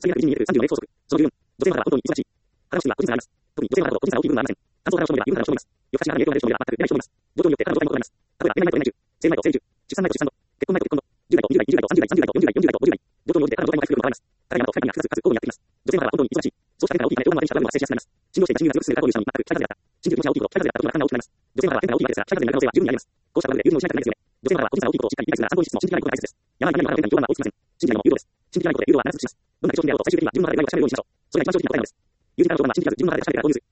際限なく1日に見える34の連相続。その14、女性の肌は本当に忙しい。肌の質には個人差があります。特に女性の肌と個人差が大きい部分はありません。乾燥肌の症状には有分からの症状があります。夜更かしに肌に影響が出る症状には全く出ない症状があります。状況によって体の状態も異なります。例えば、恋愛前と恋愛中、生前と生中、出産前と出産後、結婚前と結婚後、10代と20代、20代と30代、30代と40代、40代と50代、状況に応じて体の状態も回復力が変わります。体にはと不快な複雑交互にやってきます。女性の肌は本当に忙しい。そうした変化が大きいため、オーガンの電子が発生しやすくなります。心動してが心理が強く進める過去の流産に全く北風であった。心理の気持ちが大きいこと、北風であったことが感が大きくなります。女性の肌は変化が大きいわけですが、北風になる可能性は十分にあります。こうした部分で有分を失いたくないですよね。女性の肌は個人差が大きいことをしっかり理解するが、参考にしつつも信じないことが大切です。病になる肌の変化にオーガンは追いつきません。信じないのも有効です。信じないことで有効はならずします。どんなに商品であろうと最終的には自分の肌で害を確かめるようにしましょう。それが一番商品の答えなのです。友人からの相談は信じらず自分の肌で確かめてから購入する。